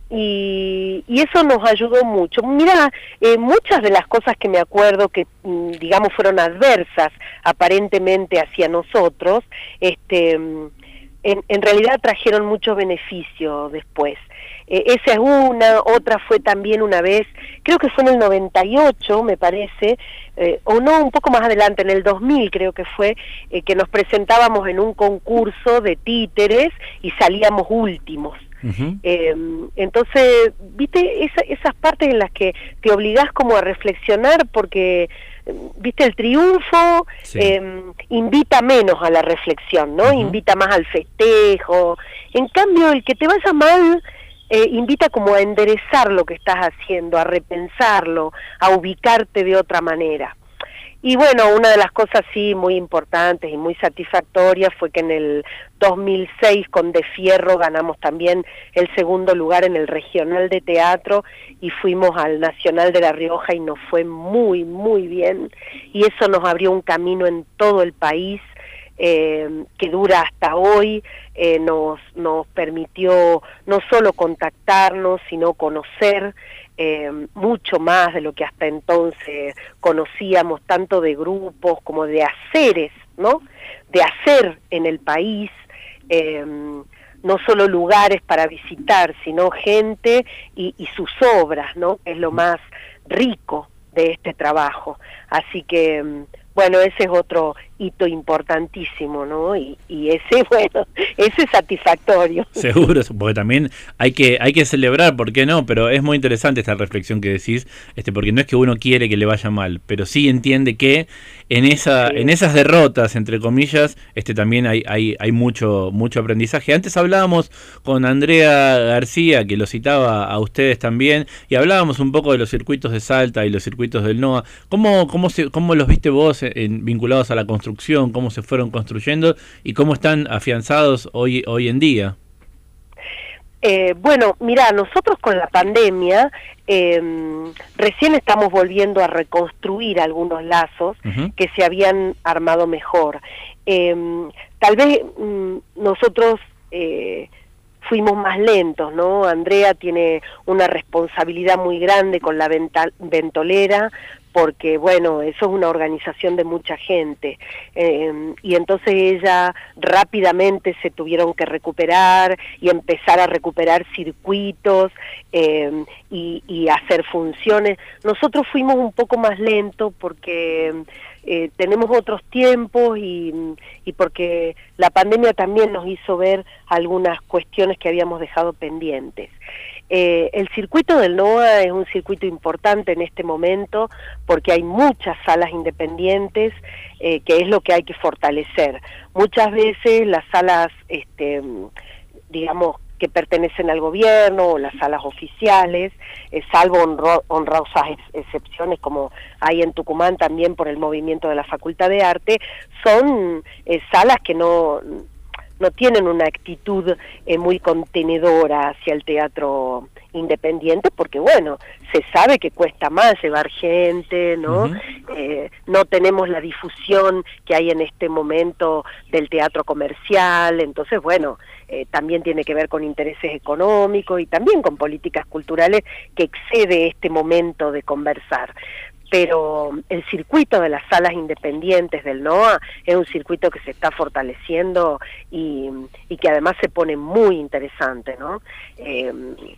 y, y eso nos ayudó mucho. Mira, eh, muchas de las cosas que me acuerdo que, digamos, fueron adversas aparentemente hacia nosotros, este, en, en realidad trajeron mucho beneficio después. Eh, esa es una, otra fue también una vez, creo que fue en el noventa y ocho, me parece, eh, o no, un poco más adelante, en el dos mil creo que fue, eh, que nos presentábamos en un concurso de títeres y salíamos últimos. Uh-huh. Eh, entonces, viste, esa, esas partes en las que te obligás como a reflexionar porque, viste, el triunfo sí. eh, invita menos a la reflexión, ¿no? Uh-huh. Invita más al festejo. En cambio, el que te vaya mal eh, invita como a enderezar lo que estás haciendo, a repensarlo, a ubicarte de otra manera. Y bueno, una de las cosas sí muy importantes y muy satisfactorias fue que en el dos mil seis con De Fierro ganamos también el segundo lugar en el regional de teatro y fuimos al Nacional de La Rioja y nos fue muy, muy bien. Y eso nos abrió un camino en todo el país eh, que dura hasta hoy, eh, nos, nos permitió no solo contactarnos, sino conocer Eh, mucho más de lo que hasta entonces conocíamos, tanto de grupos como de haceres, ¿no? De hacer en el país, eh, no solo lugares para visitar, sino gente y, y sus obras, ¿no? Es lo más rico de este trabajo. Así que, bueno, ese es otro hito importantísimo, ¿no? Y, y ese, bueno, ese es satisfactorio. Seguro, porque también hay que hay que celebrar, ¿por qué no? Pero es muy interesante esta reflexión que decís, este, porque no es que uno quiere que le vaya mal, pero sí entiende que en esa sí. en esas derrotas, entre comillas, este también hay hay hay mucho mucho aprendizaje. Antes hablábamos con Andrea García, que lo citaba a ustedes también, y hablábamos un poco de los circuitos de Salta y los circuitos del NOA. ¿Cómo cómo se, cómo los viste vos en, vinculados a la construcción? Cómo se fueron construyendo y cómo están afianzados hoy hoy en día. Eh, bueno, mira, nosotros con la pandemia eh, recién estamos volviendo a reconstruir algunos lazos uh-huh. que se habían armado mejor. Eh, tal vez mm, nosotros eh, fuimos más lentos, ¿no? Andrea tiene una responsabilidad muy grande con la venta- ventolera, porque, bueno, eso es una organización de mucha gente, eh, y entonces ella rápidamente se tuvieron que recuperar y empezar a recuperar circuitos eh, y, y hacer funciones. Nosotros fuimos un poco más lentos porque eh, tenemos otros tiempos y, y porque la pandemia también nos hizo ver algunas cuestiones que habíamos dejado pendientes. Eh, el circuito del NOA es un circuito importante en este momento porque hay muchas salas independientes, eh, que es lo que hay que fortalecer. Muchas veces las salas, este, digamos, que pertenecen al gobierno o las salas oficiales, eh, salvo honro, honrosas ex, excepciones como hay en Tucumán también por el movimiento de la Facultad de Arte, son eh, salas que no... no tienen una actitud eh, muy contenedora hacia el teatro independiente, porque bueno, se sabe que cuesta más llevar gente, ¿no? Uh-huh. Eh, no tenemos la difusión que hay en este momento del teatro comercial, entonces bueno, eh, también tiene que ver con intereses económicos y también con políticas culturales que excede este momento de conversar. Pero el circuito de las salas independientes del NOA es un circuito que se está fortaleciendo y, y que además se pone muy interesante, ¿no? Eh,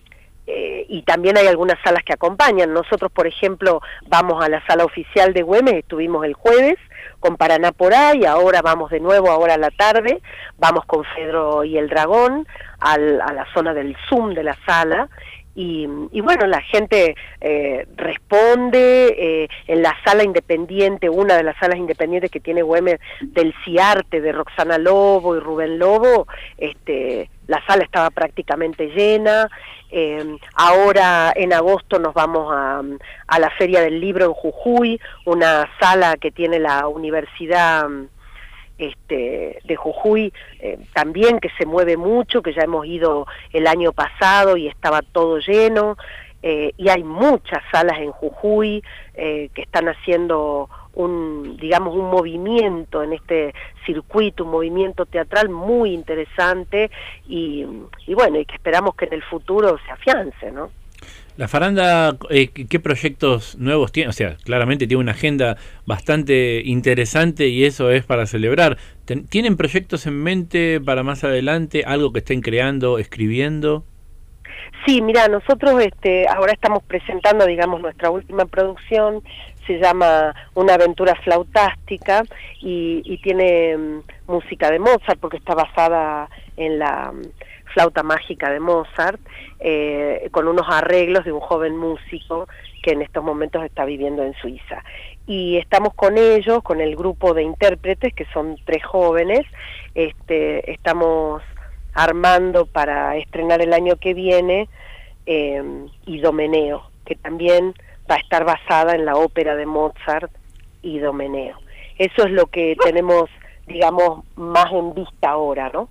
Eh, y también hay algunas salas que acompañan. Nosotros, por ejemplo, vamos a la sala oficial de Güemes, estuvimos el jueves con Paraná por ahí, ahora vamos de nuevo, ahora a la tarde, vamos con Fedro y el Dragón al, a la zona del Zoom de la sala, y, y bueno, la gente eh, responde. Eh, en la sala independiente, una de las salas independientes que tiene Güemes, del CIARTE, de Roxana Lobo y Rubén Lobo, este, la sala estaba prácticamente llena. Eh, ahora en agosto nos vamos a, a la Feria del Libro en Jujuy, una sala que tiene la Universidad este, de Jujuy, eh, también que se mueve mucho, que ya hemos ido el año pasado y estaba todo lleno, eh, y hay muchas salas en Jujuy eh, que están haciendo un, digamos, un movimiento en este circuito, un movimiento teatral muy interesante y, y bueno, y que esperamos que en el futuro se afiance, ¿no? La Faranda, eh, ¿qué proyectos nuevos tiene? O sea, claramente tiene una agenda bastante interesante y eso es para celebrar. ¿Tienen proyectos en mente para más adelante? ¿Algo que estén creando, escribiendo? Sí, mira, nosotros este, ahora estamos presentando, digamos, nuestra última producción, se llama Una aventura flautástica y, y tiene um, música de Mozart porque está basada en la um, flauta mágica de Mozart, eh, con unos arreglos de un joven músico que en estos momentos está viviendo en Suiza. Y estamos con ellos, con el grupo de intérpretes, que son tres jóvenes, este, estamos armando para estrenar el año que viene eh, Idomeneo, que también va a estar basada en la ópera de Mozart, Idomeneo. Eso es lo que tenemos, digamos, más en vista ahora, ¿no?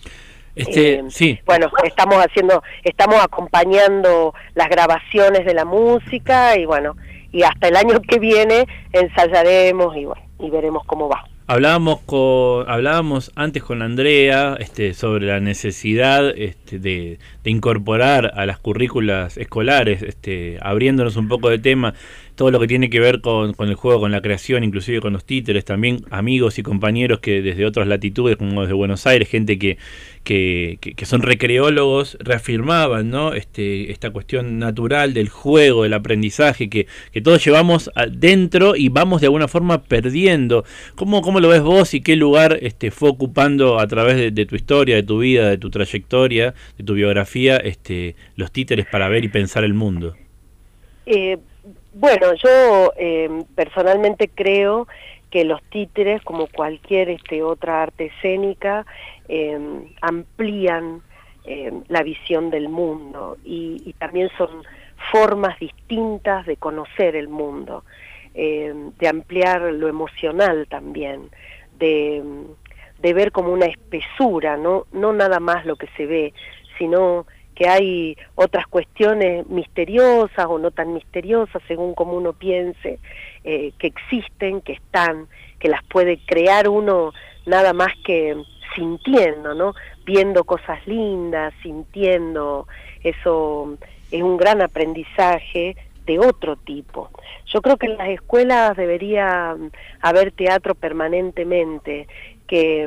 Este, eh, sí. Bueno, estamos haciendo, estamos acompañando las grabaciones de la música y bueno, y hasta el año que viene ensayaremos y bueno, y veremos cómo va. Hablábamos con, hablábamos antes con Andrea este, sobre la necesidad este, de, de incorporar a las currículas escolares, este, abriéndonos un poco de tema, todo lo que tiene que ver con, con el juego, con la creación, inclusive con los títeres, también amigos y compañeros que desde otras latitudes, como desde Buenos Aires, gente que, que, que, que son recreólogos, reafirmaban, ¿no? este, esta cuestión natural del juego, del aprendizaje, que, que todos llevamos dentro y vamos de alguna forma perdiendo. ¿Cómo, cómo lo ves vos y qué lugar este, fue ocupando a través de, de tu historia, de tu vida, de tu trayectoria, de tu biografía, este, los títeres para ver y pensar el mundo? Eh, bueno, yo eh, personalmente creo que los títeres, como cualquier este, otra arte escénica, eh, amplían eh, la visión del mundo y, y también son formas distintas de conocer el mundo, eh, de ampliar lo emocional también, de, de ver como una espesura, ¿no? No nada más lo que se ve, sino que hay otras cuestiones misteriosas o no tan misteriosas, según como uno piense, eh, que existen, que están, que las puede crear uno nada más que sintiendo, ¿no? Viendo cosas lindas, sintiendo, eso es un gran aprendizaje de otro tipo. Yo creo que en las escuelas debería haber teatro permanentemente, que,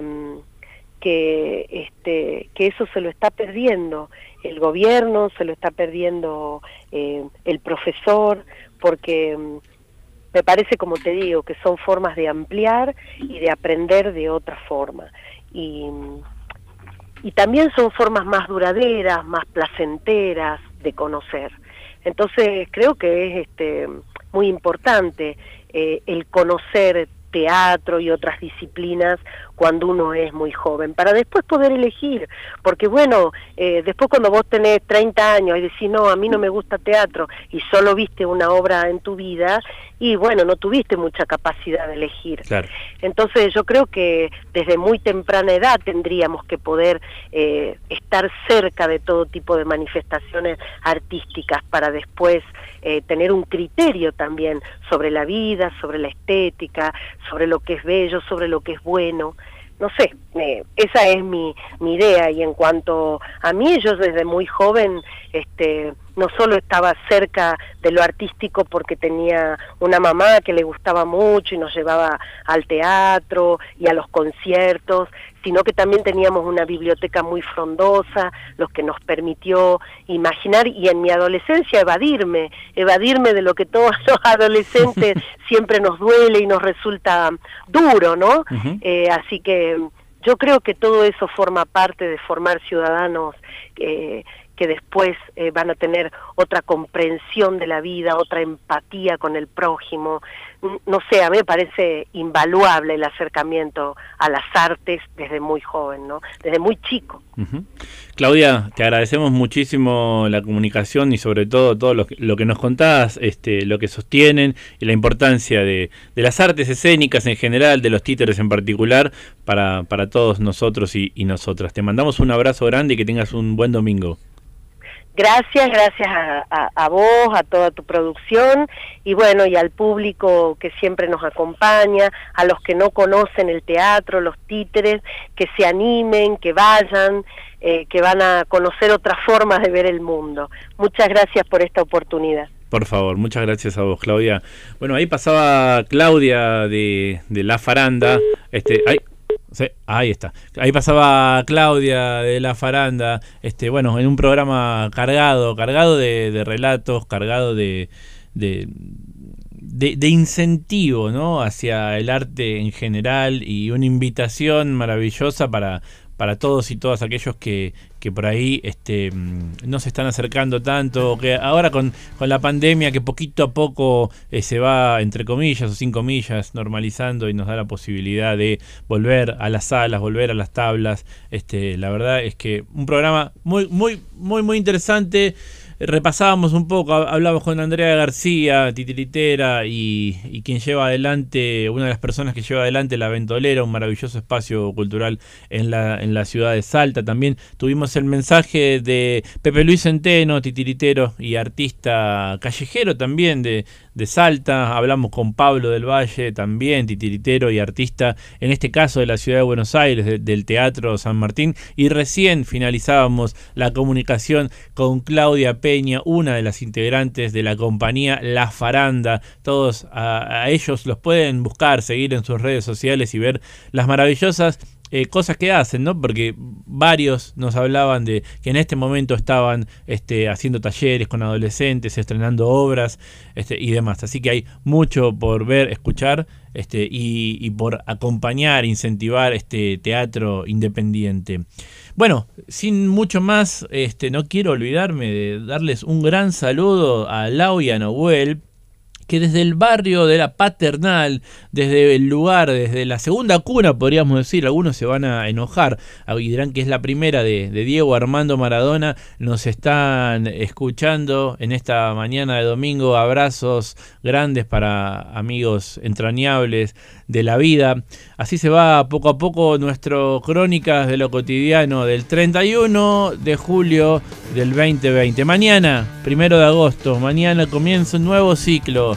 que, este, que eso se lo está perdiendo el gobierno, se lo está perdiendo eh, el profesor, porque me parece, como te digo, que son formas de ampliar y de aprender de otra forma. Y, y también son formas más duraderas, más placenteras de conocer. Entonces creo que es este, muy importante eh, el conocer teatro y otras disciplinas cuando uno es muy joven, para después poder elegir, porque bueno, eh, después cuando vos tenés treinta años y decís, no, a mí no me gusta teatro, y solo viste una obra en tu vida, y bueno, no tuviste mucha capacidad de elegir. Claro. Entonces yo creo que desde muy temprana edad tendríamos que poder eh, estar cerca de todo tipo de manifestaciones artísticas para después eh, tener un criterio también sobre la vida, sobre la estética, sobre lo que es bello, sobre lo que es bueno. No sé, eh, esa es mi, mi idea, y en cuanto a mí, yo desde muy joven este, no solo estaba cerca de lo artístico porque tenía una mamá que le gustaba mucho y nos llevaba al teatro y a los conciertos, sino que también teníamos una biblioteca muy frondosa, lo que nos permitió imaginar, y en mi adolescencia evadirme, evadirme de lo que todos los adolescentes siempre nos duele y nos resulta duro, ¿no? Uh-huh. Eh, así que yo creo que todo eso forma parte de formar ciudadanos eh, que después eh, van a tener otra comprensión de la vida, otra empatía con el prójimo. No sé, a mí me parece invaluable el acercamiento a las artes desde muy joven, ¿no? Desde muy chico. Uh-huh. Claudia, te agradecemos muchísimo la comunicación y sobre todo todo lo que, lo que nos contás, este, lo que sostienen y la importancia de, de las artes escénicas en general, de los títeres en particular, para, para todos nosotros y, y nosotras. Te mandamos un abrazo grande y que tengas un buen domingo. Gracias, gracias a, a, a vos, a toda tu producción, y bueno, y al público que siempre nos acompaña, a los que no conocen el teatro, los títeres, que se animen, que vayan, eh, que van a conocer otras formas de ver el mundo. Muchas gracias por esta oportunidad. Por favor, muchas gracias a vos, Claudia. Bueno, ahí pasaba Claudia de, de La Faranda, este, ay, sí, ahí está. Ahí pasaba Claudia de La Faranda, este, bueno, en un programa cargado, cargado de, de relatos, cargado de, de, de, de incentivo, ¿no? Hacia el arte en general, y una invitación maravillosa para, para todos y todas aquellos que, que por ahí este, no se están acercando tanto, que ahora con, con la pandemia que poquito a poco eh, se va, entre comillas o sin comillas, normalizando y nos da la posibilidad de volver a las salas, volver a las tablas. Este, la verdad es que un programa muy, muy, muy, muy interesante. Repasábamos un poco, hablamos con Andrea García, titiritera, y, y quien lleva adelante, una de las personas que lleva adelante La Ventolera, un maravilloso espacio cultural en la, en la ciudad de Salta. También tuvimos el mensaje de Pepe Luis Centeno, titiritero y artista callejero también de, de Salta. Hablamos con Pablo del Valle, también titiritero y artista, en este caso de la ciudad de Buenos Aires, de, del Teatro San Martín. Y recién finalizábamos la comunicación con Claudia Peña, una de las integrantes de la compañía La Faranda. Todos a, a ellos los pueden buscar, seguir en sus redes sociales y ver las maravillosas eh, cosas que hacen, ¿no? Porque varios nos hablaban de que en este momento estaban este, haciendo talleres con adolescentes, estrenando obras este, y demás. Así que hay mucho por ver, escuchar este, y, y por acompañar, incentivar este teatro independiente. Bueno, sin mucho más, este, no quiero olvidarme de darles un gran saludo a Lau y a Noel, que desde el barrio de La Paternal, desde el lugar, desde la segunda cuna, podríamos decir, algunos se van a enojar y dirán que es la primera de, de Diego Armando Maradona, nos están escuchando en esta mañana de domingo. Abrazos grandes para amigos entrañables de la vida. Así se va poco a poco nuestro Crónicas de lo Cotidiano del treinta y uno de julio del veinte veinte. Mañana, primero de agosto, mañana comienza un nuevo ciclo.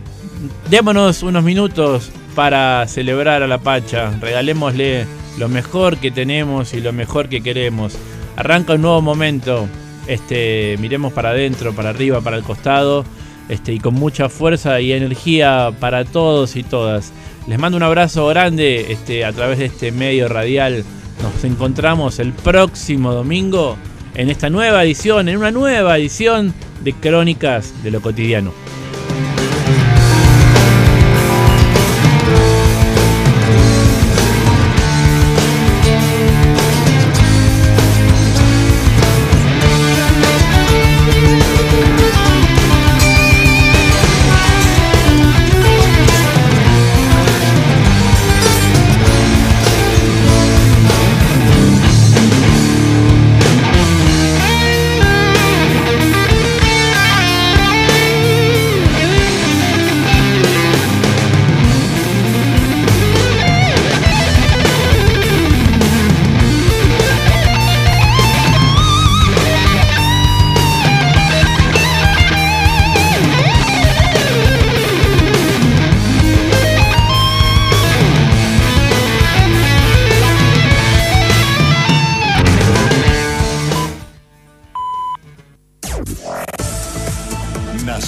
Démonos unos minutos para celebrar a la Pacha. Regalémosle lo mejor que tenemos y lo mejor que queremos. Arranca un nuevo momento. Este, miremos para adentro, para arriba, para el costado, este, y con mucha fuerza y energía para todos y todas. Les mando un abrazo grande este, a través de este medio radial. Nos encontramos el próximo domingo en esta nueva edición, en una nueva edición de Crónicas de lo Cotidiano.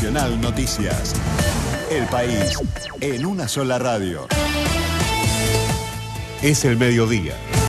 Nacional Noticias. El país en una sola radio. Es el mediodía.